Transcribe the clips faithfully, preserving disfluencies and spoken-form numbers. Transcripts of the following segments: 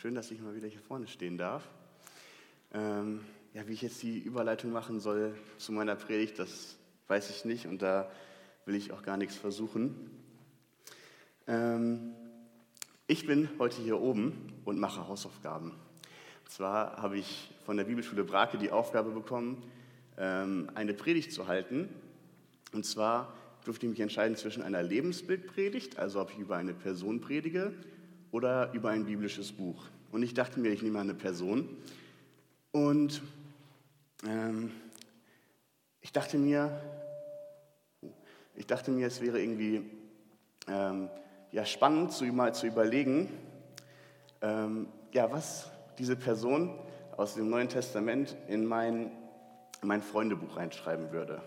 schön, dass ich mal wieder hier vorne stehen darf. Ähm, ja, wie ich jetzt die Überleitung machen soll zu meiner Predigt, das weiß ich nicht und da will ich auch gar nichts versuchen. Ähm, ich bin heute hier oben und mache Hausaufgaben. Und zwar habe ich von der Bibelschule Brake die Aufgabe bekommen, ähm, eine Predigt zu halten. Und zwar durfte ich mich entscheiden zwischen einer Lebensbildpredigt, also ob ich über eine Person predige, oder über ein biblisches Buch. Und ich dachte mir, ich nehme eine Person. Und ähm, ich dachte mir, ich dachte mir, es wäre irgendwie ähm, ja, spannend, zu, mal zu überlegen, ähm, ja, was diese Person aus dem Neuen Testament in mein, in mein Freundebuch reinschreiben würde.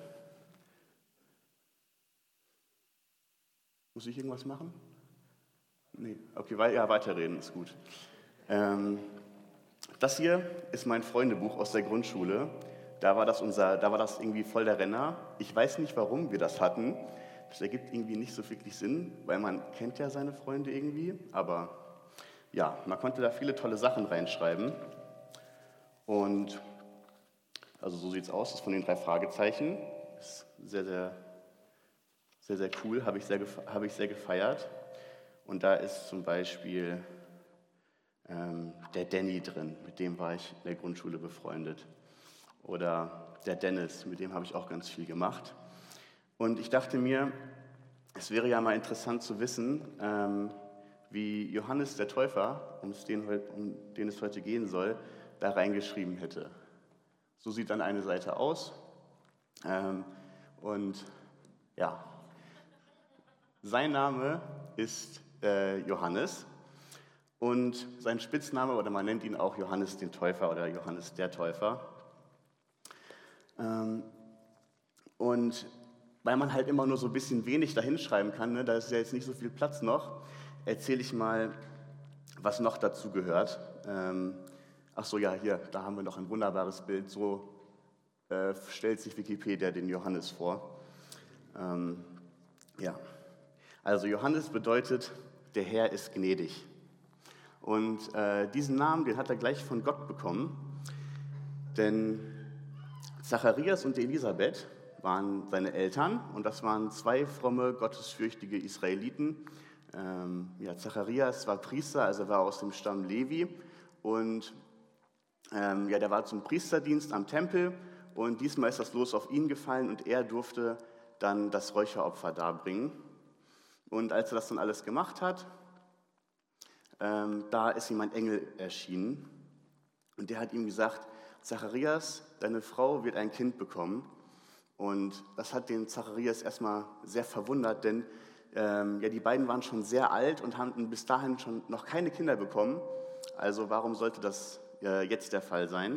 Muss ich irgendwas machen? Nee, okay, ja, weiterreden ist gut. Ähm, das hier ist mein Freundebuch aus der Grundschule. Da war das unser, da war das irgendwie voll der Renner. Ich weiß nicht, warum wir das hatten. Das ergibt irgendwie nicht so wirklich Sinn, weil man kennt ja seine Freunde irgendwie. Aber ja, man konnte da viele tolle Sachen reinschreiben. Und also so sieht es aus, das ist von den drei Fragezeichen. Ist sehr, sehr, sehr, sehr cool, habe ich sehr, habe ich sehr gefeiert. Und da ist zum Beispiel ähm, der Danny drin, mit dem war ich in der Grundschule befreundet. Oder der Dennis, mit dem habe ich auch ganz viel gemacht. Und ich dachte mir, es wäre ja mal interessant zu wissen, ähm, wie Johannes der Täufer, um den, um den es heute gehen soll, da reingeschrieben hätte. So sieht dann eine Seite aus. Ähm, und ja, sein Name ist äh, Johannes und sein Spitzname, oder man nennt ihn auch Johannes den Täufer oder Johannes der Täufer. Ähm, und weil man halt immer nur so ein bisschen wenig da hinschreiben kann, ne, da ist ja jetzt nicht so viel Platz noch, erzähle ich mal, was noch dazu gehört. Ähm, ach so, ja, hier, da haben wir noch ein wunderbares Bild. So äh, stellt sich Wikipedia den Johannes vor. Ähm, ja, also Johannes bedeutet, der Herr ist gnädig. Und äh, diesen Namen, den hat er gleich von Gott bekommen, denn Zacharias und Elisabeth waren seine Eltern und das waren zwei fromme, gottesfürchtige Israeliten. Ähm, ja, Zacharias war Priester, also war aus dem Stamm Levi und ähm, ja, der war zum Priesterdienst am Tempel und diesmal ist das Los auf ihn gefallen und er durfte dann das Räucheropfer darbringen. Und als er das dann alles gemacht hat, ähm, da ist ihm ein Engel erschienen und der hat ihm gesagt, Zacharias, deine Frau wird ein Kind bekommen. Und das hat den Zacharias erstmal sehr verwundert, denn ähm, ja, die beiden waren schon sehr alt und haben bis dahin schon noch keine Kinder bekommen. Also warum sollte das äh, jetzt der Fall sein?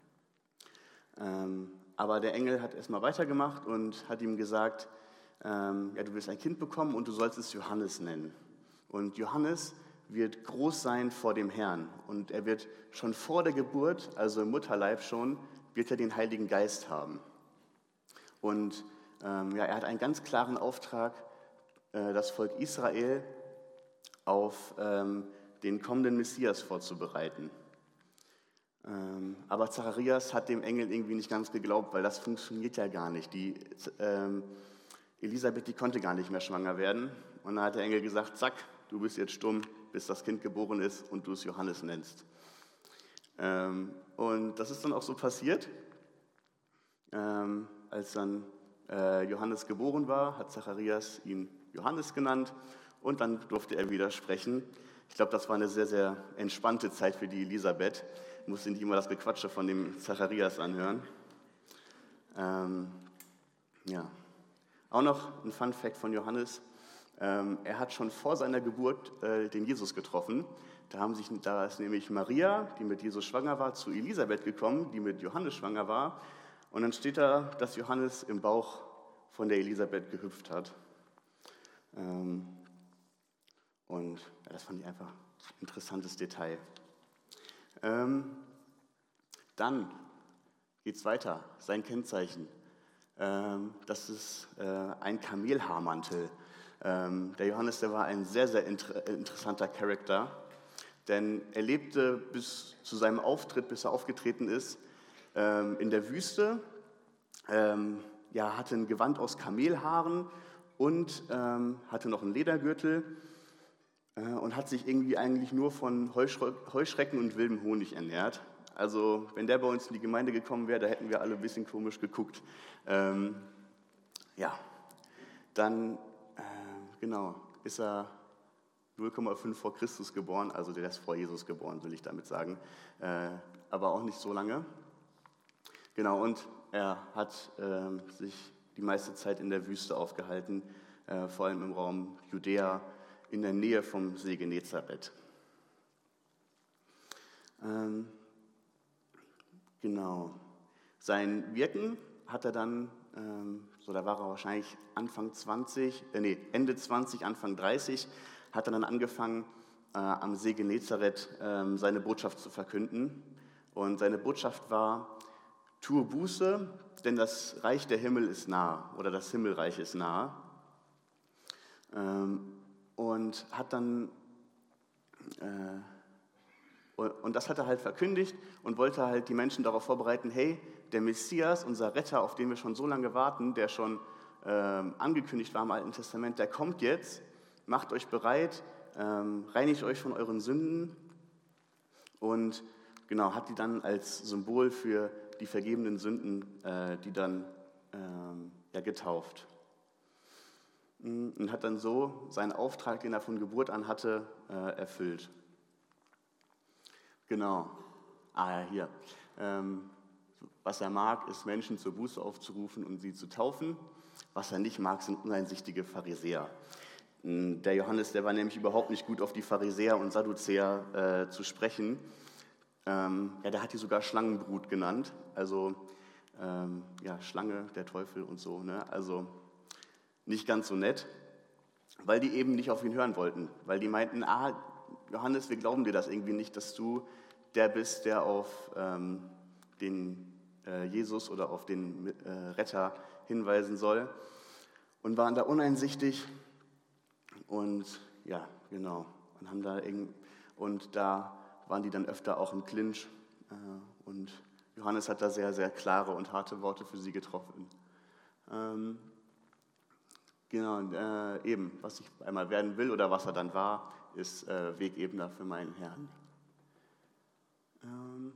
Ähm, aber der Engel hat erstmal weitergemacht und hat ihm gesagt, ähm, ja, du wirst ein Kind bekommen und du sollst es Johannes nennen. Und Johannes wird groß sein vor dem Herrn. Und er wird schon vor der Geburt, also im Mutterleib schon, wird er den Heiligen Geist haben. Und ähm, ja, er hat einen ganz klaren Auftrag, äh, das Volk Israel auf ähm, den kommenden Messias vorzubereiten. Ähm, aber Zacharias hat dem Engel irgendwie nicht ganz geglaubt, weil das funktioniert ja gar nicht. Die ähm, Elisabeth, die konnte gar nicht mehr schwanger werden. Und dann hat der Engel gesagt, zack, du bist jetzt stumm, bis das Kind geboren ist und du es Johannes nennst. Ähm, und das ist dann auch so passiert. Ähm, als dann äh, Johannes geboren war, hat Zacharias ihn Johannes genannt und dann durfte er wieder sprechen. Ich glaube, das war eine sehr, sehr entspannte Zeit für die Elisabeth. Ich musste nicht immer das Gequatsche von dem Zacharias anhören. Ähm, ja. Auch noch ein Fun-Fact von Johannes. Ähm, er hat schon vor seiner Geburt äh, den Jesus getroffen. Da, haben sich, da ist nämlich Maria, die mit Jesus schwanger war, zu Elisabeth gekommen, die mit Johannes schwanger war. Und dann steht da, dass Johannes im Bauch von der Elisabeth gehüpft hat. Ähm, und ja, das fand ich einfach ein interessantes Detail. Ähm, dann geht es weiter, sein Kennzeichen. Ähm, das ist äh, ein Kamelhaarmantel. Ähm, der Johannes, der war ein sehr, sehr inter- interessanter Charakter, denn er lebte bis zu seinem Auftritt, bis er aufgetreten ist, ähm, in der Wüste, ähm, ja, hatte ein Gewand aus Kamelhaaren und ähm, hatte noch einen Ledergürtel äh, und hat sich irgendwie eigentlich nur von Heuschre- Heuschrecken und wildem Honig ernährt. Also wenn der bei uns in die Gemeinde gekommen wäre, da hätten wir alle ein bisschen komisch geguckt. Ähm, ja, dann äh, genau ist er null Komma fünf vor Christus geboren, also der ist vor Jesus geboren, will ich damit sagen, äh, aber auch nicht so lange. Genau, und er hat äh, sich die meiste Zeit in der Wüste aufgehalten, äh, vor allem im Raum Judäa, in der Nähe vom See Genezareth. Ähm, genau. Sein Wirken hat er dann, ähm, so da war er wahrscheinlich Anfang zwanzig, äh, nee, Ende zwanzig, Anfang dreißig, hat er dann angefangen, äh, am See Genezareth äh, seine Botschaft zu verkünden. Und seine Botschaft war: Tue Buße, denn das Reich der Himmel ist nahe, oder das Himmelreich ist nahe. Ähm, und hat dann, äh, und, und das hat er halt verkündigt und wollte halt die Menschen darauf vorbereiten: Hey, der Messias, unser Retter, auf den wir schon so lange warten, der schon ähm, angekündigt war im Alten Testament, der kommt jetzt, macht euch bereit, ähm, reinigt euch von euren Sünden und genau, hat die dann als Symbol für die vergebenen Sünden, äh, die dann ähm, ja, getauft. Und hat dann so seinen Auftrag, den er von Geburt an hatte, äh, erfüllt. Genau. Ah ja, hier. Ähm, was er mag, ist Menschen zur Buße aufzurufen und sie zu taufen. Was er nicht mag, sind uneinsichtige Pharisäer. Der Johannes, der war nämlich überhaupt nicht gut auf die Pharisäer und Sadduzäer äh, zu sprechen. Ähm, ja, der hat die sogar Schlangenbrut genannt, also ähm, ja, Schlange, der Teufel und so, ne? Also nicht ganz so nett, weil die eben nicht auf ihn hören wollten, weil die meinten: Ah, Johannes, wir glauben dir das irgendwie nicht, dass du der bist, der auf ähm, den äh, Jesus oder auf den äh, Retter hinweisen soll, und waren da uneinsichtig und ja, genau, und haben da irgendwie, und da waren die dann öfter auch im Clinch. Äh, und Johannes hat da sehr, sehr klare und harte Worte für sie getroffen. Ähm, genau, äh, eben, was ich einmal werden will oder was er dann war, ist äh, Wegebner für meinen Herrn. Ähm,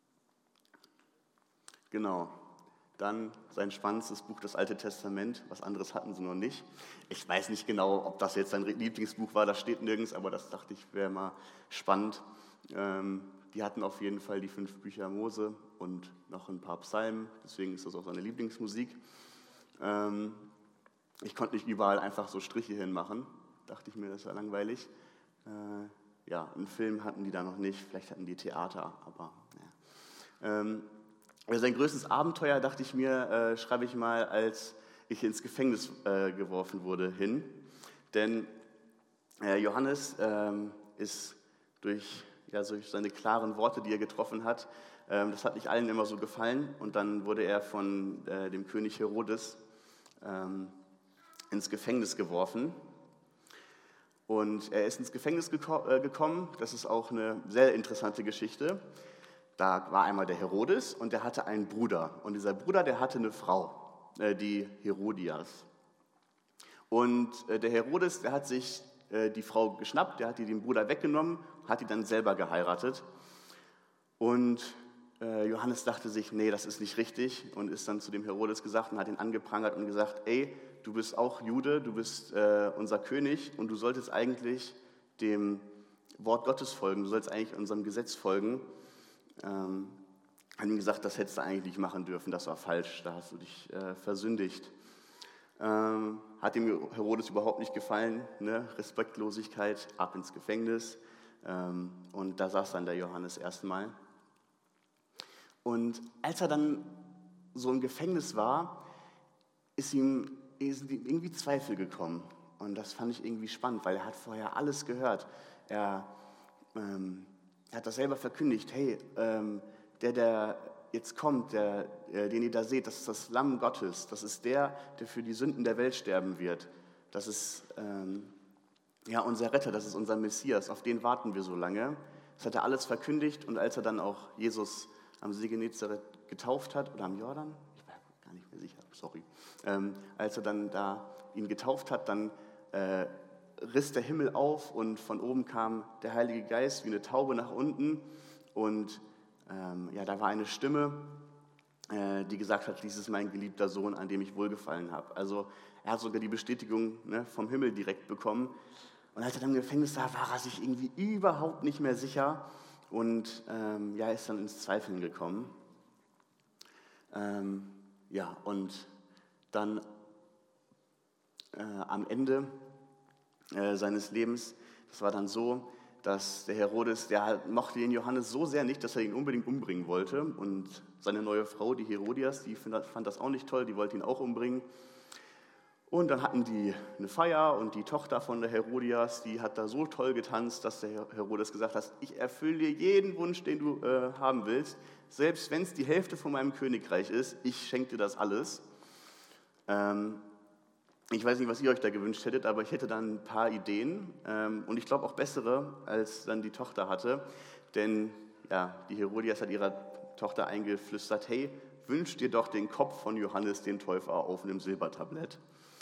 genau, dann sein spannendstes Buch, das Alte Testament. Was anderes hatten sie noch nicht. Ich weiß nicht genau, ob das jetzt sein Lieblingsbuch war, das steht nirgends, aber das dachte ich, wäre mal spannend. Ähm, die hatten auf jeden Fall die fünf Bücher Mose und noch ein paar Psalmen, deswegen ist das auch seine Lieblingsmusik. Ähm, ich konnte nicht überall einfach so Striche hinmachen, dachte ich mir, das war langweilig. Äh, ja, einen Film hatten die da noch nicht, vielleicht hatten die Theater, aber ja. Ähm, also sein größtes Abenteuer, dachte ich mir, äh, schreibe ich mal, als ich ins Gefängnis äh, geworfen wurde, hin. Denn äh, Johannes ähm, ist durch Ja, durch seine klaren Worte, die er getroffen hat, ähm, das hat nicht allen immer so gefallen. Und dann wurde er von äh, dem König Herodes ähm, ins Gefängnis geworfen. Und er ist ins Gefängnis geko- äh, gekommen. Das ist auch eine sehr interessante Geschichte. Da war einmal der Herodes und der hatte einen Bruder. Und dieser Bruder, der hatte eine Frau, äh, die Herodias. Und äh, der Herodes, der hat sich äh, die Frau geschnappt, der hat die dem Bruder weggenommen, hat die dann selber geheiratet. Und äh, Johannes dachte sich, nee, das ist nicht richtig, und ist dann zu dem Herodes gesagt und hat ihn angeprangert und gesagt: Ey, du bist auch Jude, du bist äh, unser König und du solltest eigentlich dem Wort Gottes folgen, du sollst eigentlich unserem Gesetz folgen. Ähm, hat ihm gesagt, das hättest du eigentlich nicht machen dürfen, das war falsch, da hast du dich äh, versündigt. Ähm, hat dem Herodes überhaupt nicht gefallen, ne? Respektlosigkeit, ab ins Gefängnis. Ähm, und da saß dann der Johannes erstmal. Und als er dann so im Gefängnis war, ist ihm, ist ihm irgendwie Zweifel gekommen. Und das fand ich irgendwie spannend, weil er hat vorher alles gehört. Er, ähm, er hat das selber verkündigt: Hey, ähm, der, der jetzt kommt, der, den ihr da seht, das ist das Lamm Gottes. Das ist der, der für die Sünden der Welt sterben wird. Das ist ähm, ja, unser Retter, das ist unser Messias. Auf den warten wir so lange. Das hat er alles verkündigt und als er dann auch Jesus am See Genezareth getauft hat, oder am Jordan, ich bin gar nicht mehr sicher, sorry, ähm, als er dann da ihn getauft hat, dann äh, riss der Himmel auf und von oben kam der Heilige Geist wie eine Taube nach unten und ähm, ja, da war eine Stimme, äh, die gesagt hat, dies ist mein geliebter Sohn, an dem ich wohlgefallen habe. Also er hat sogar die Bestätigung, ne, vom Himmel direkt bekommen. Und als er dann im Gefängnis war, war er sich irgendwie überhaupt nicht mehr sicher und ähm, ja, ist dann ins Zweifeln gekommen. Ähm, ja, und dann äh, am Ende äh, seines Lebens, das war dann so, dass der Herodes, der halt mochte den Johannes so sehr nicht, dass er ihn unbedingt umbringen wollte. Und seine neue Frau, die Herodias, die fand das auch nicht toll, die wollte ihn auch umbringen. Und dann hatten die eine Feier und die Tochter von der Herodias, die hat da so toll getanzt, dass der Herodes gesagt hat, ich erfülle dir jeden Wunsch, den du äh, haben willst, selbst wenn es die Hälfte von meinem Königreich ist, ich schenke dir das alles. Ähm, ich weiß nicht, was ihr euch da gewünscht hättet, aber ich hätte dann ein paar Ideen ähm, und ich glaube auch bessere, als dann die Tochter hatte, denn ja, die Herodias hat ihrer Tochter eingeflüstert, hey, wünsch dir doch den Kopf von Johannes den Täufer auf einem Silbertablett.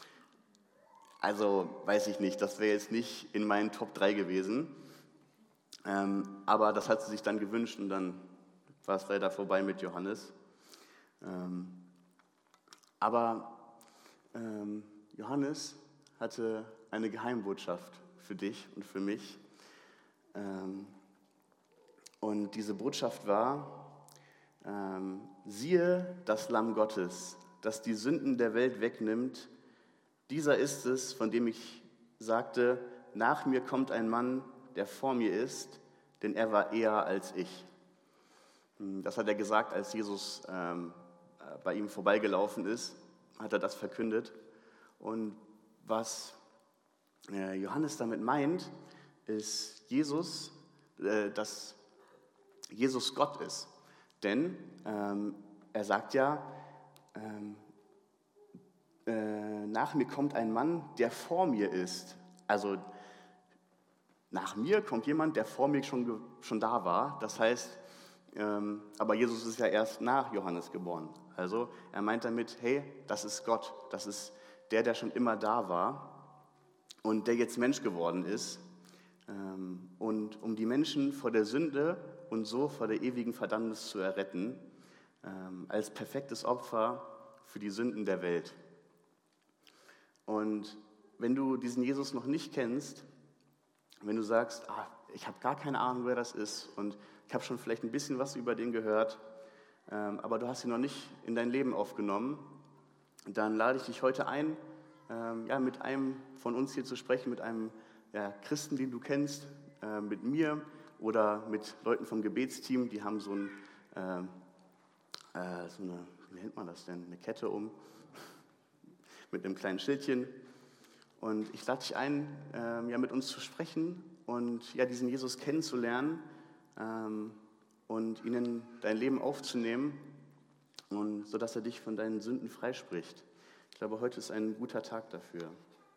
Also, weiß ich nicht, das wäre jetzt nicht in meinen Top drei gewesen. Ähm, aber das hat sie sich dann gewünscht und dann war es leider vorbei mit Johannes. Ähm, aber ähm, Johannes hatte eine Geheimbotschaft für dich und für mich. Ähm, und diese Botschaft war, ähm, siehe das Lamm Gottes, das die Sünden der Welt wegnimmt. Dieser ist es, von dem ich sagte, nach mir kommt ein Mann, der vor mir ist, denn er war eher als ich. Das hat er gesagt, als Jesus ähm, bei ihm vorbeigelaufen ist, hat er das verkündet. Und was äh, Johannes damit meint, ist Jesus, äh, dass Jesus Gott ist. Denn ähm, er sagt ja, ähm, Äh, nach mir kommt ein Mann, der vor mir ist. Also nach mir kommt jemand, der vor mir schon, schon da war. Das heißt, ähm, aber Jesus ist ja erst nach Johannes geboren. Also er meint damit, hey, das ist Gott. Das ist der, der schon immer da war und der jetzt Mensch geworden ist. Ähm, und um die Menschen vor der Sünde und so vor der ewigen Verdammnis zu erretten, ähm, als perfektes Opfer für die Sünden der Welt. Und wenn du diesen Jesus noch nicht kennst, wenn du sagst, ah, ich habe gar keine Ahnung, wer das ist und ich habe schon vielleicht ein bisschen was über den gehört, ähm, aber du hast ihn noch nicht in dein Leben aufgenommen, dann lade ich dich heute ein, ähm, ja, mit einem von uns hier zu sprechen, mit einem ja, Christen, den du kennst, äh, mit mir oder mit Leuten vom Gebetsteam, die haben so, ein, äh, äh, so eine, wie nennt man das denn, eine Kette um, mit einem kleinen Schildchen. Und ich lade dich ein, ähm, ja, mit uns zu sprechen und ja, diesen Jesus kennenzulernen ähm, und ihn in dein Leben aufzunehmen, und sodass er dich von deinen Sünden freispricht. Ich glaube, heute ist ein guter Tag dafür.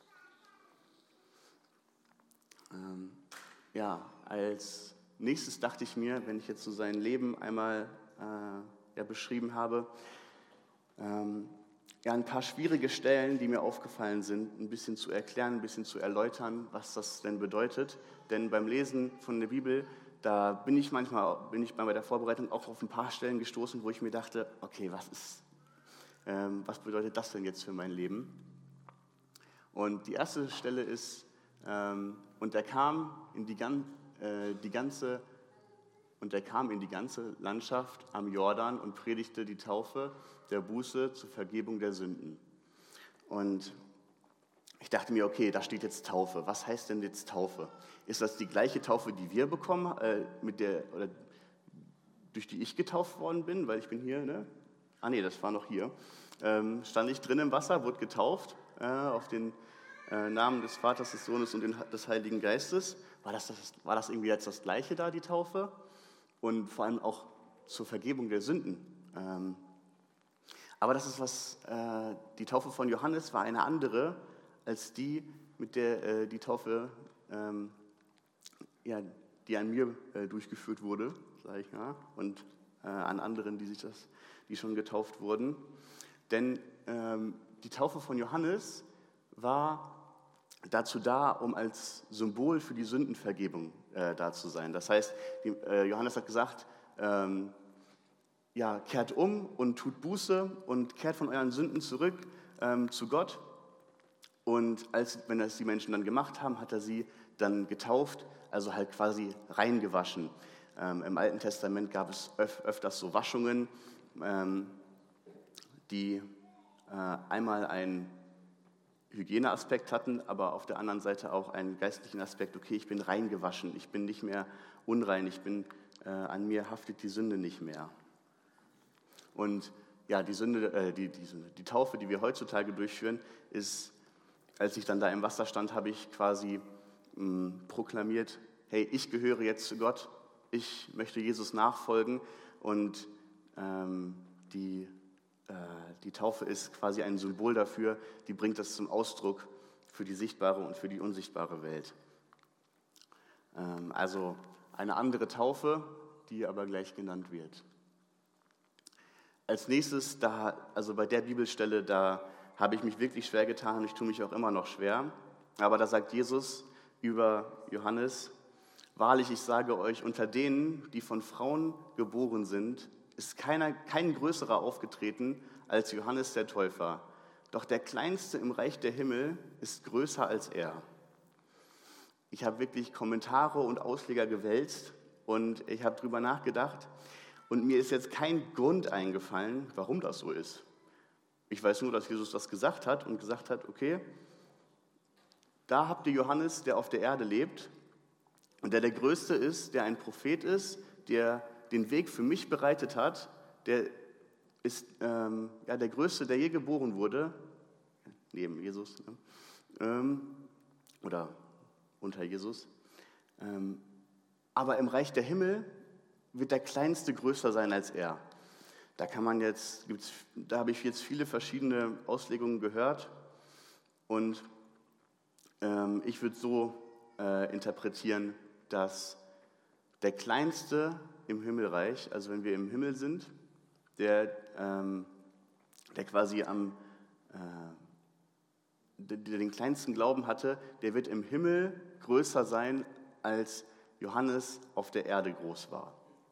Ähm, ja, als nächstes dachte ich mir, wenn ich jetzt so sein Leben einmal äh, ja, beschrieben habe, ähm, ja, ein paar schwierige Stellen, die mir aufgefallen sind, ein bisschen zu erklären, ein bisschen zu erläutern, was das denn bedeutet. Denn beim Lesen von der Bibel, da bin ich manchmal, bin ich bei der Vorbereitung auch auf ein paar Stellen gestoßen, wo ich mir dachte, okay, was ist, ähm, was bedeutet das denn jetzt für mein Leben? Und die erste Stelle ist, ähm, und er kam in die, äh, die ganze Und er kam in die ganze Landschaft am Jordan und predigte die Taufe der Buße zur Vergebung der Sünden. Und ich dachte mir, okay, da steht jetzt Taufe. Was heißt denn jetzt Taufe? Ist das die gleiche Taufe, die wir bekommen, äh, mit der, oder durch die ich getauft worden bin? Weil ich bin hier, ne? Ah nee, das war noch hier. Ähm, stand ich drin im Wasser, wurde getauft äh, auf den äh, Namen des Vaters, des Sohnes und den, des Heiligen Geistes. War das, das, war das irgendwie jetzt das Gleiche da, die Taufe? Und vor allem auch zur Vergebung der Sünden. Ähm, aber das ist was, äh, die Taufe von Johannes war eine andere als die, mit der äh, die Taufe, ähm, ja, die an mir äh, durchgeführt wurde, sage ich ja, und äh, an anderen, die sich das, die schon getauft wurden. Denn ähm, die Taufe von Johannes war dazu da, um als Symbol für die Sündenvergebung äh, da zu sein. Das heißt, die, äh, Johannes hat gesagt, ähm, ja, kehrt um und tut Buße und kehrt von euren Sünden zurück ähm, zu Gott. Und als, wenn das die Menschen dann gemacht haben, hat er sie dann getauft, also halt quasi reingewaschen. Ähm, Im Alten Testament gab es öf- öfters so Waschungen, ähm, die äh, einmal einen Hygieneaspekt hatten, aber auf der anderen Seite auch einen geistlichen Aspekt. Okay, ich bin reingewaschen, ich bin nicht mehr unrein, ich bin, äh, an mir haftet die Sünde nicht mehr. Und ja, die, Sünde, äh, die, die, Sünde, die Taufe, die wir heutzutage durchführen, ist, als ich dann da im Wasser stand, habe ich quasi mh, proklamiert, hey, ich gehöre jetzt zu Gott, ich möchte Jesus nachfolgen und ähm, die Die Taufe ist quasi ein Symbol dafür, die bringt das zum Ausdruck für die sichtbare und für die unsichtbare Welt. Also eine andere Taufe, die aber gleich genannt wird. Als nächstes, da, also bei der Bibelstelle, da habe ich mich wirklich schwer getan und ich tue mich auch immer noch schwer. Aber da sagt Jesus über Johannes, wahrlich, ich sage euch, unter denen, die von Frauen geboren sind, ist keiner, kein größerer aufgetreten als Johannes der Täufer. Doch der Kleinste im Reich der Himmel ist größer als er. Ich habe wirklich Kommentare und Ausleger gewälzt und ich habe drüber nachgedacht und mir ist jetzt kein Grund eingefallen, warum das so ist. Ich weiß nur, dass Jesus das gesagt hat und gesagt hat, okay, da habt ihr Johannes, der auf der Erde lebt und der der Größte ist, der ein Prophet ist, der den Weg für mich bereitet hat, der ist ähm, ja, der Größte, der je geboren wurde, neben Jesus, ne? ähm, oder unter Jesus. Ähm, aber im Reich der Himmel wird der Kleinste größer sein als er. Da kann man jetzt, gibt's, da habe ich jetzt viele verschiedene Auslegungen gehört und ähm, ich würde so äh, interpretieren, dass der Kleinste im Himmelreich, also wenn wir im Himmel sind, der, ähm, der quasi am, äh, der, der den kleinsten Glauben hatte, der wird im Himmel größer sein, als Johannes auf der Erde groß war.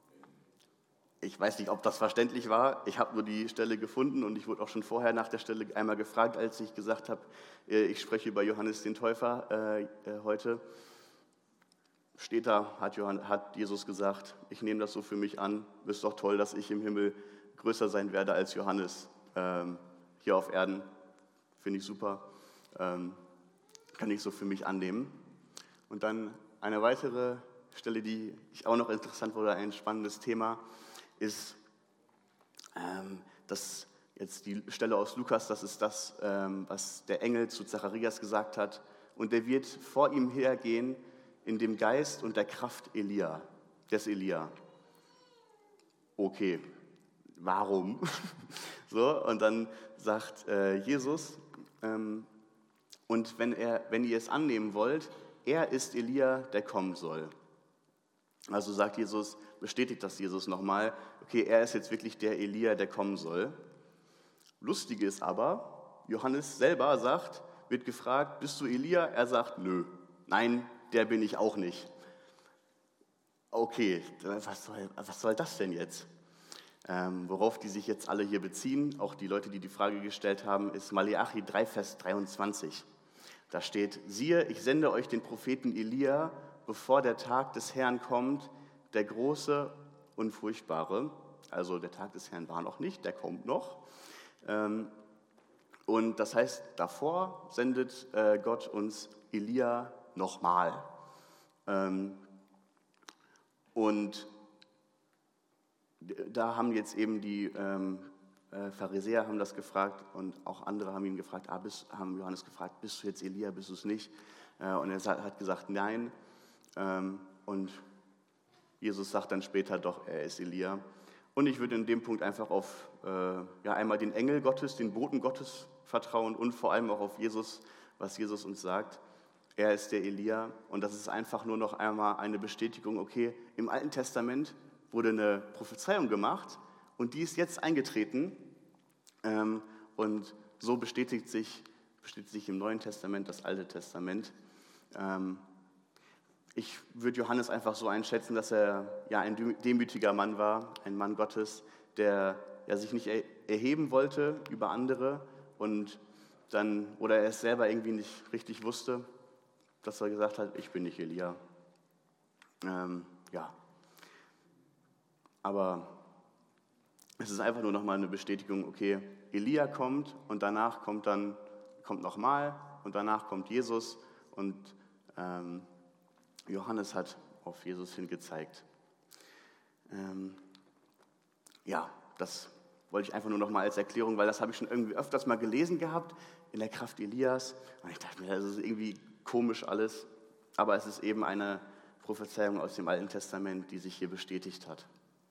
Ich weiß nicht, ob das verständlich war. Ich habe nur die Stelle gefunden und ich wurde auch schon vorher nach der Stelle einmal gefragt, als ich gesagt habe, ich spreche über Johannes den Täufer äh, äh, heute. Steht da, hat, Johann, hat Jesus gesagt, ich nehme das so für mich an, ist doch toll, dass ich im Himmel größer sein werde als Johannes ähm, hier auf Erden. Finde ich super, ähm, kann ich so für mich annehmen. Und dann eine weitere Stelle, die ich auch noch interessant fand, oder ein spannendes Thema, ist ähm, das, jetzt die Stelle aus Lukas, das ist das, ähm, was der Engel zu Zacharias gesagt hat. Und der wird vor ihm hergehen, in dem Geist und der Kraft Elia, des Elia. Okay, warum? So, und dann sagt äh, Jesus, ähm, und wenn, er, wenn ihr es annehmen wollt, er ist Elia, der kommen soll. Also sagt Jesus, bestätigt das Jesus nochmal, okay, er ist jetzt wirklich der Elia, der kommen soll. Lustig ist aber, Johannes selber sagt, wird gefragt, bist du Elia? Er sagt, nö, nein, der bin ich auch nicht. Okay, was soll, was soll das denn jetzt? Ähm, worauf die sich jetzt alle hier beziehen, auch die Leute, die die Frage gestellt haben, ist Maleachi drei, Vers dreiundzwanzig. Da steht, siehe, ich sende euch den Propheten Elia, bevor der Tag des Herrn kommt, der große und furchtbare. Also der Tag des Herrn war noch nicht, der kommt noch. Ähm, und das heißt, davor sendet äh, Gott uns Elia nochmal. Ähm, und da haben jetzt eben die ähm, äh, Pharisäer haben das gefragt und auch andere haben ihn gefragt, ah, bist, haben Johannes gefragt, bist du jetzt Elia, bist du es nicht? Äh, und er hat gesagt, nein. Ähm, und Jesus sagt dann später doch, er ist Elia. Und ich würde in dem Punkt einfach auf äh, ja, einmal den Engel Gottes, den Boten Gottes vertrauen und vor allem auch auf Jesus, was Jesus uns sagt. er ist der Elia und das ist einfach nur noch einmal eine Bestätigung, okay, im Alten Testament wurde eine Prophezeiung gemacht und die ist jetzt eingetreten ähm, und so bestätigt sich, bestätigt sich im Neuen Testament das Alte Testament. Ähm, ich würde Johannes einfach so einschätzen, dass er ja ein demütiger Mann war, ein Mann Gottes, der ja, sich nicht erheben wollte über andere und dann, oder er es selber irgendwie nicht richtig wusste, dass er gesagt hat, ich bin nicht Elia. Ähm, ja, aber es ist einfach nur nochmal eine Bestätigung, okay, Elia kommt und danach kommt dann, kommt nochmal und danach kommt Jesus und ähm, Johannes hat auf Jesus hingezeigt. Ähm, ja, das wollte ich einfach nur nochmal als Erklärung, weil das habe ich schon irgendwie öfters mal gelesen gehabt, in der Kraft Elias. Und ich dachte mir, das ist irgendwie komisch alles, aber es ist eben eine Prophezeiung aus dem Alten Testament, die sich hier bestätigt hat.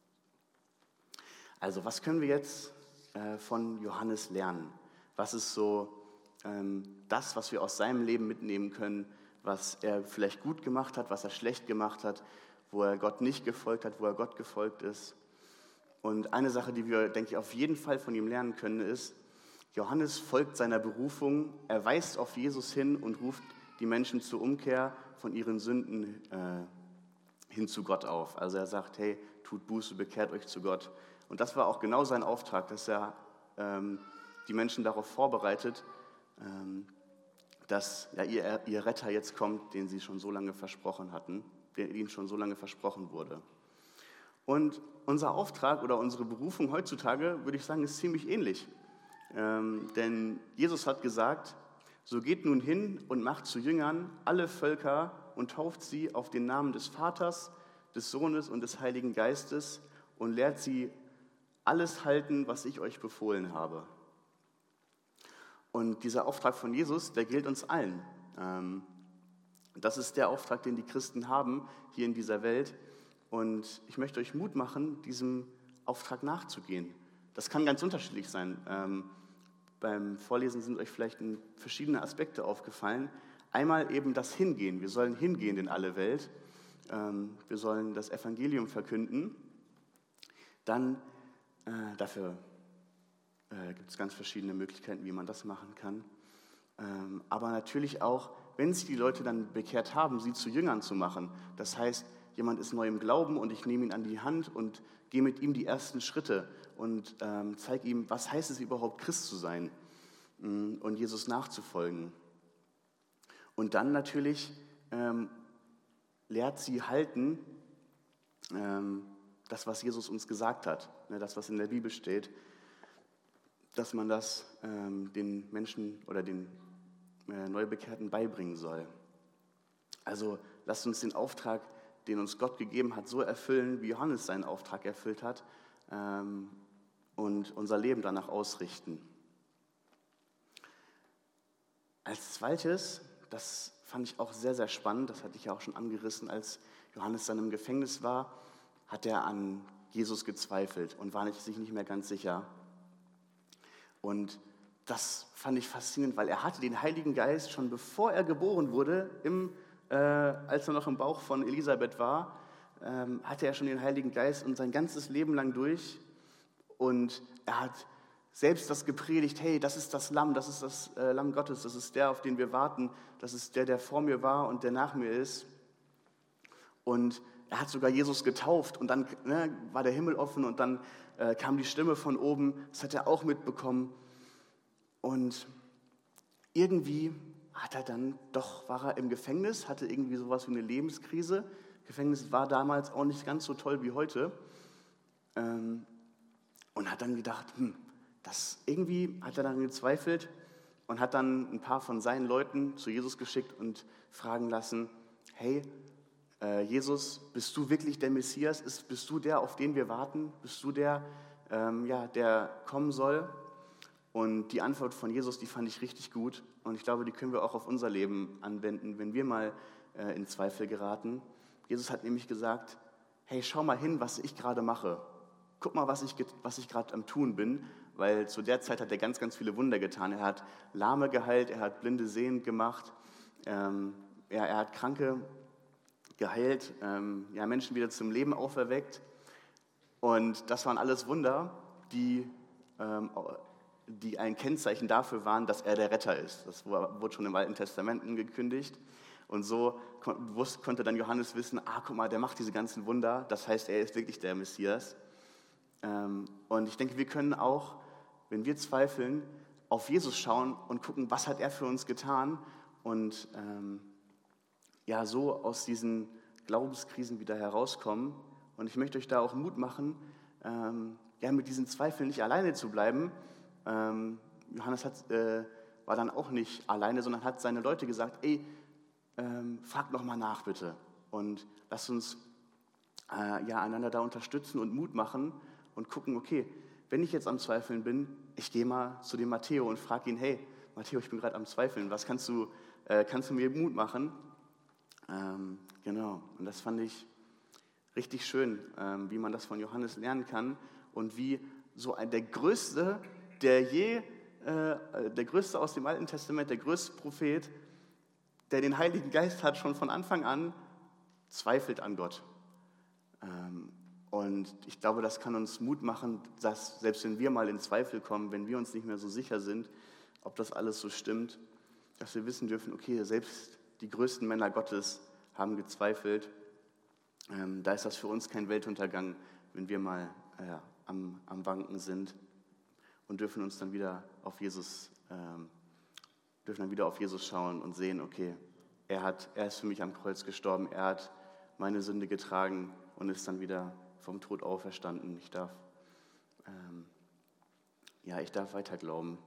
Also was können wir jetzt äh, von Johannes lernen? Was ist so ähm, das, was wir aus seinem Leben mitnehmen können, was er vielleicht gut gemacht hat, was er schlecht gemacht hat, wo er Gott nicht gefolgt hat, wo er Gott gefolgt ist? Und eine Sache, die wir, denke ich, auf jeden Fall von ihm lernen können, ist, Johannes folgt seiner Berufung, er weist auf Jesus hin und ruft die Menschen zur Umkehr von ihren Sünden äh, hin zu Gott auf. Also er sagt, hey, tut Buße, bekehrt euch zu Gott. Und das war auch genau sein Auftrag, dass er ähm, die Menschen darauf vorbereitet, ähm, dass ja, ihr, ihr Retter jetzt kommt, den sie schon so lange versprochen hatten, der ihnen schon so lange versprochen wurde. Und unser Auftrag oder unsere Berufung heutzutage, würde ich sagen, ist ziemlich ähnlich. Ähm, denn Jesus hat gesagt, so geht nun hin und macht zu Jüngern alle Völker und tauft sie auf den Namen des Vaters, des Sohnes und des Heiligen Geistes und lehrt sie alles halten, was ich euch befohlen habe. Und dieser Auftrag von Jesus, der gilt uns allen. Ähm, das ist der Auftrag, den die Christen haben hier in dieser Welt. Und ich möchte euch Mut machen, diesem Auftrag nachzugehen. Das kann ganz unterschiedlich sein. Ähm, beim Vorlesen sind euch vielleicht verschiedene Aspekte aufgefallen. Einmal eben das Hingehen. Wir sollen hingehen in alle Welt. Ähm, wir sollen das Evangelium verkünden. Dann, äh, dafür äh, gibt es ganz verschiedene Möglichkeiten, wie man das machen kann. Ähm, aber natürlich auch, wenn sich die Leute dann bekehrt haben, sie zu Jüngern zu machen. Das heißt, jemand ist neu im Glauben und ich nehme ihn an die Hand und gehe mit ihm die ersten Schritte und ähm, zeige ihm, was heißt es überhaupt, Christ zu sein ähm, und Jesus nachzufolgen. Und dann natürlich ähm, lehrt sie halten, ähm, das, was Jesus uns gesagt hat, ne, das, was in der Bibel steht, dass man das ähm, den Menschen oder den äh, Neubekehrten beibringen soll. Also lasst uns den Auftrag, den uns Gott gegeben hat, so erfüllen, wie Johannes seinen Auftrag erfüllt hat ähm, und unser Leben danach ausrichten. Als zweites, das fand ich auch sehr, sehr spannend, das hatte ich ja auch schon angerissen, als Johannes dann im Gefängnis war, hat er an Jesus gezweifelt und war sich nicht mehr ganz sicher. Und das fand ich faszinierend, weil er hatte den Heiligen Geist schon bevor er geboren wurde, im, äh, als er noch im Bauch von Elisabeth war, ähm, hatte er schon den Heiligen Geist und sein ganzes Leben lang durch. Und er hat selbst das gepredigt, hey, das ist das Lamm, das ist das äh, Lamm Gottes, das ist der, auf den wir warten, das ist der, der vor mir war und der nach mir ist. Und er hat sogar Jesus getauft und dann ne, war der Himmel offen und dann äh, kam die Stimme von oben, das hat er auch mitbekommen. Und irgendwie hat er dann, doch war er im Gefängnis, hatte irgendwie sowas wie eine Lebenskrise. Gefängnis war damals auch nicht ganz so toll wie heute. Ähm, und hat dann gedacht, hm, das irgendwie hat er dann gezweifelt und hat dann ein paar von seinen Leuten zu Jesus geschickt und fragen lassen, hey, äh, Jesus, bist du wirklich der Messias? Ist, bist du der, auf den wir warten? Bist du der, ähm, ja, der kommen soll? Und die Antwort von Jesus, die fand ich richtig gut. Und ich glaube, die können wir auch auf unser Leben anwenden, wenn wir mal äh, in Zweifel geraten. Jesus hat nämlich gesagt, hey, schau mal hin, was ich gerade mache. Guck mal, was ich, was ich gerade am Tun bin. Weil zu der Zeit hat er ganz, ganz viele Wunder getan. Er hat Lahme geheilt, er hat Blinde sehend gemacht. Ähm, er, er hat Kranke geheilt, ähm, ja, Menschen wieder zum Leben auferweckt. Und das waren alles Wunder, die, ähm, die ein Kennzeichen dafür waren, dass er der Retter ist. Das wurde schon im Alten Testament angekündigt. Und so konnte dann Johannes wissen, ah, guck mal, der macht diese ganzen Wunder. Das heißt, er ist wirklich der Messias. Und ich denke, wir können auch, wenn wir zweifeln, auf Jesus schauen und gucken, was hat er für uns getan und ähm, ja, so aus diesen Glaubenskrisen wieder herauskommen. Und ich möchte euch da auch Mut machen, ähm, ja, mit diesen Zweifeln nicht alleine zu bleiben. Ähm, Johannes hat, äh, war dann auch nicht alleine, sondern hat seine Leute gesagt, ey, ähm, fragt noch mal nach bitte und lasst uns äh, ja, einander da unterstützen und Mut machen und gucken, okay, wenn ich jetzt am Zweifeln bin, ich gehe mal zu dem Matteo und frage ihn, hey, Matteo, ich bin gerade am Zweifeln, was kannst du, äh, kannst du mir Mut machen? Ähm, genau, und das fand ich richtig schön, ähm, wie man das von Johannes lernen kann und wie so ein, der Größte, der je, äh, der Größte aus dem Alten Testament, der größte Prophet, der den Heiligen Geist hat, schon von Anfang an, zweifelt an Gott. Ähm, und ich glaube, das kann uns Mut machen, dass selbst wenn wir mal in Zweifel kommen, wenn wir uns nicht mehr so sicher sind, ob das alles so stimmt, dass wir wissen dürfen, okay, selbst die größten Männer Gottes haben gezweifelt. Ähm, da ist das für uns kein Weltuntergang, wenn wir mal äh, am, am Wanken sind und dürfen uns dann wieder auf Jesus, ähm, dürfen dann wieder auf Jesus schauen und sehen, okay, er hat, er ist für mich am Kreuz gestorben, er hat meine Sünde getragen und ist dann wieder vom Tod auferstanden. Ich darf, ähm, ja, ich darf weiter glauben.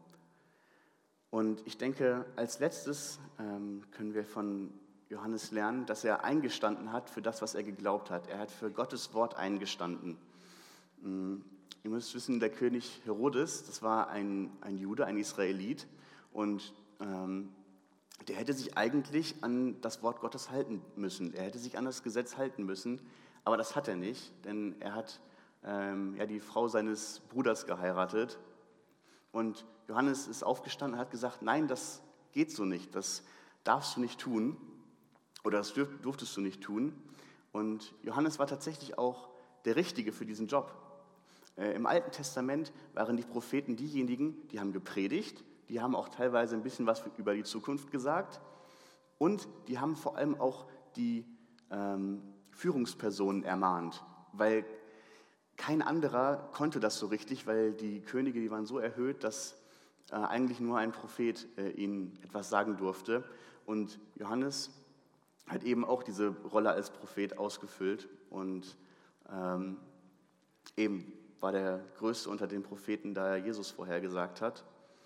Und ich denke, als letztes ähm, können wir von Johannes lernen, dass er eingestanden hat für das, was er geglaubt hat. Er hat für Gottes Wort eingestanden. Ähm, ihr müsst wissen, der König Herodes, das war ein, ein Jude, ein Israelit, und ähm, der hätte sich eigentlich an das Wort Gottes halten müssen. Er hätte sich an das Gesetz halten müssen, aber das hat er nicht, denn er hat ähm, ja, die Frau seines Bruders geheiratet. Und Johannes ist aufgestanden und hat gesagt, nein, das geht so nicht, das darfst du nicht tun oder das dürf, durftest du nicht tun. Und Johannes war tatsächlich auch der Richtige für diesen Job. Äh, Im Alten Testament waren die Propheten diejenigen, die haben gepredigt, die haben auch teilweise ein bisschen was über die Zukunft gesagt und die haben vor allem auch die ähm, Führungspersonen ermahnt, weil kein anderer konnte das so richtig, weil die Könige, die waren so erhöht, dass äh, eigentlich nur ein Prophet äh, ihnen etwas sagen durfte. Und Johannes hat eben auch diese Rolle als Prophet ausgefüllt und ähm, eben war der Größte unter den Propheten, da er Jesus vorhergesagt hat.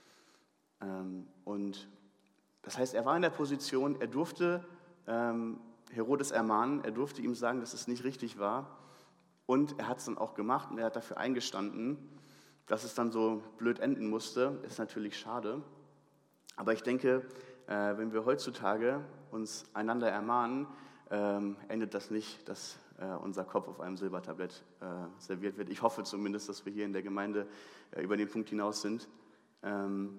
Ähm, und das heißt, er war in der Position, er durfte ähm, Herodes ermahnen, er durfte ihm sagen, dass es nicht richtig war. Und er hat es dann auch gemacht und er hat dafür eingestanden. Dass es dann so blöd enden musste, ist natürlich schade. Aber ich denke, äh, wenn wir heutzutage uns einander ermahnen, ähm, endet das nicht, dass äh, unser Kopf auf einem Silbertablett äh, serviert wird. Ich hoffe zumindest, dass wir hier in der Gemeinde äh, über den Punkt hinaus sind. Ähm,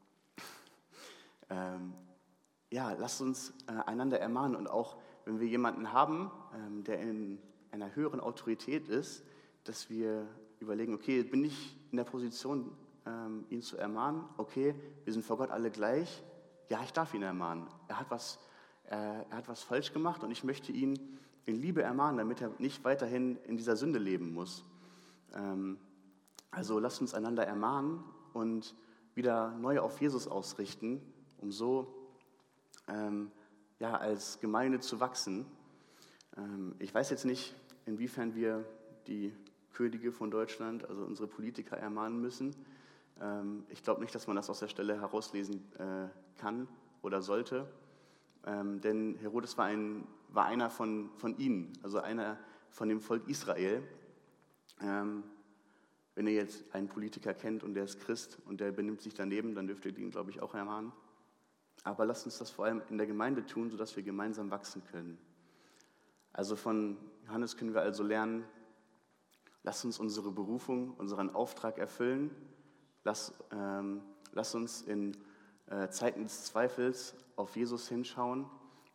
ähm, ja, lasst uns äh, einander ermahnen und auch, wenn wir jemanden haben, ähm, der in einer höheren Autorität ist, dass wir überlegen, okay, bin ich in der Position, ähm, ihn zu ermahnen? Okay, wir sind vor Gott alle gleich. Ja, ich darf ihn ermahnen. Er hat was, äh, er hat was falsch gemacht und ich möchte ihn in Liebe ermahnen, damit er nicht weiterhin in dieser Sünde leben muss. Ähm, also lasst uns einander ermahnen und wieder neu auf Jesus ausrichten, um so ähm, ja, als Gemeinde zu wachsen. Ähm, ich weiß jetzt nicht, inwiefern wir die Könige von Deutschland, also unsere Politiker, ermahnen müssen. Ähm, ich glaube nicht, dass man das aus der Stelle herauslesen äh, kann oder sollte. Ähm, denn Herodes war, ein, war einer von, von ihnen, also einer von dem Volk Israel. Ähm, wenn ihr jetzt einen Politiker kennt und der ist Christ und der benimmt sich daneben, dann dürft ihr ihn, glaube ich, auch ermahnen. Aber lasst uns das vor allem in der Gemeinde tun, sodass wir gemeinsam wachsen können. Also von Johannes können wir also lernen, lasst uns unsere Berufung, unseren Auftrag erfüllen. Lass, ähm, lass uns in äh, Zeiten des Zweifels auf Jesus hinschauen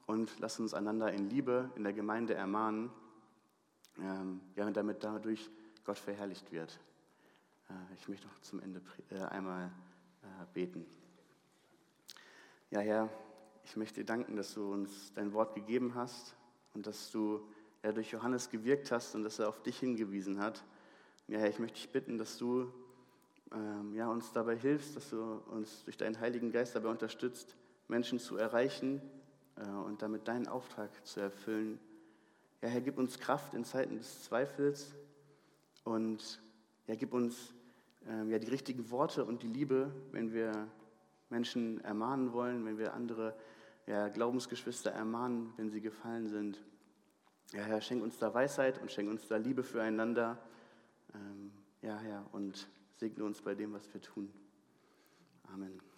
und lass uns einander in Liebe in der Gemeinde ermahnen, ähm, ja, damit dadurch Gott verherrlicht wird. Äh, ich möchte noch zum Ende äh, einmal äh, beten. Ja, Herr, ich möchte dir danken, dass du uns dein Wort gegeben hast und dass du ja, durch Johannes gewirkt hast und dass er auf dich hingewiesen hat. Ja, Herr, ich möchte dich bitten, dass du ähm, ja, uns dabei hilfst, dass du uns durch deinen Heiligen Geist dabei unterstützt, Menschen zu erreichen äh, und damit deinen Auftrag zu erfüllen. Ja, Herr, gib uns Kraft in Zeiten des Zweifels und ja, gib uns ähm, ja, die richtigen Worte und die Liebe, wenn wir Menschen ermahnen wollen, wenn wir andere ja, Glaubensgeschwister ermahnen, wenn sie gefallen sind. Ja, Herr, schenk uns da Weisheit und schenk uns da Liebe füreinander. Ähm, ja, Herr, und segne uns bei dem, was wir tun. Amen.